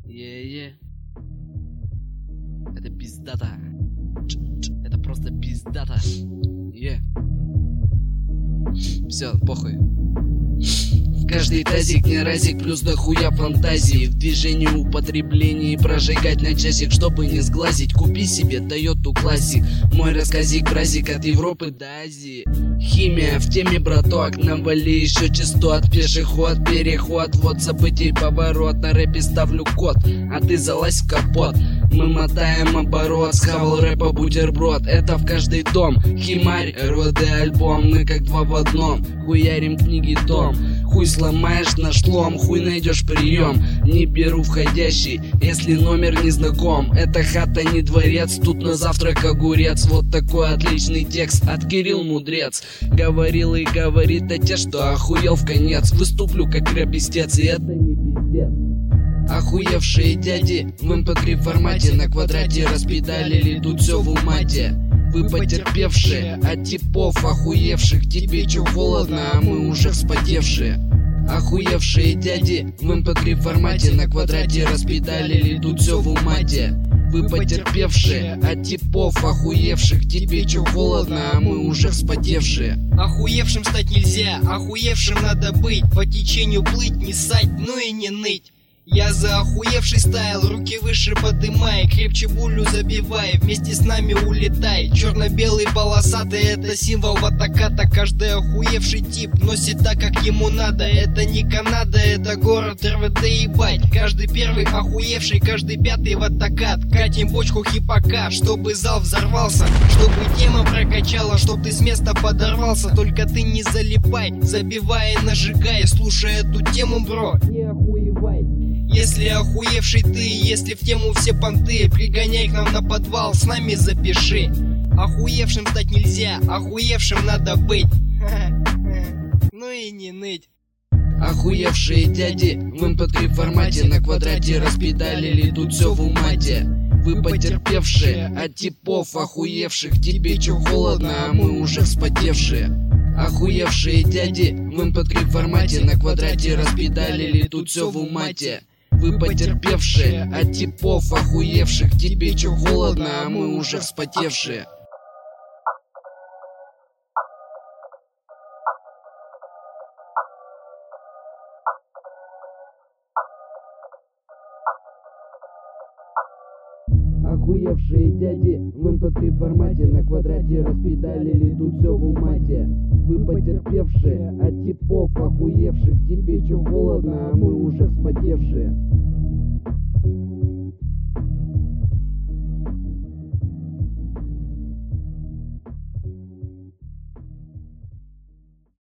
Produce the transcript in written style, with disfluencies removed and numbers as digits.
Е-е. Это пиздата. Это просто пиздата. Все, похуй. В каждый тазик не разик, плюс дохуя фантазии. В движении, употреблении прожигать на часик, чтобы не сглазить. Купи себе Toyota Classic. Мой рассказик, бразик от Европы до Азии. Химия в теме, браток, навали еще частот. Пешеход, переход, вот событий поворот. На рэпе ставлю код, а ты залазь в капот. Мы мотаем оборот, схавал рэпа бутерброд. Это в каждый дом, химарь, РОД альбом. Мы как два в одном, хуярим книги том. Хуй сломаешь наш лом, хуй найдешь прием. Не беру входящий, если номер не знаком. Это хата, не дворец, тут на завтрак огурец. Вот такой отличный текст от Кирилл Мудрец. Говорил и говорит о те, что охуел в конец. Выступлю как рэп-пиздец, и это не пиздец. Охуевшие дяди в MP3 формате на квадрате распедалили тут все в умате. Вы потерпевшие от типов охуевших. Тебе чё холодно, а мы уже вспотевшие. Охуевшие дяди в MP3 формате на квадрате распедалили тут все в умате. Вы потерпевшие от типов охуевших. Тебе чё холодно, а мы уже вспотевшие. Охуевшим стать нельзя, охуевшим надо быть. По течению плыть, не ссать, ну и не ныть. Я за охуевший стайл, руки выше подымай, крепче булю забивай, вместе с нами улетай. Черно-белый полосатый, это символ ватаката. Каждый охуевший тип носит так, как ему надо. Это не Канада, это город РВД, ебать. Каждый первый охуевший, каждый пятый ватакат. Катим бочку хипака, чтобы зал взорвался, чтобы тема прокачала, чтоб ты с места подорвался. Только ты не залипай, забивай и нажигай, слушай эту тему, бро, не охуевай. Если охуевший ты, если в тему все понты, пригоняй к нам на подвал, с нами запиши. Охуевшим стать нельзя, охуевшим надо быть. Ну и не ныть. Охуевшие дяди в MP3 формате на квадрате распедалили тут все в умате. Вы потерпевшие от типов охуевших. Тебе чё холодно, а мы уже вспотевшие. Охуевшие дяди в MP3 формате на квадрате распедалили тут все в умате. Вы потерпевшие от типов охуевших. Тебе чё холодно, а мы уже вспотевшие. Охуевшие дяди в MP3 формате на квадрате распедалили тут все в умате. Вы потерпевшие от типов охуевших. Тебе чё холодно, а мы уже вспотевшие.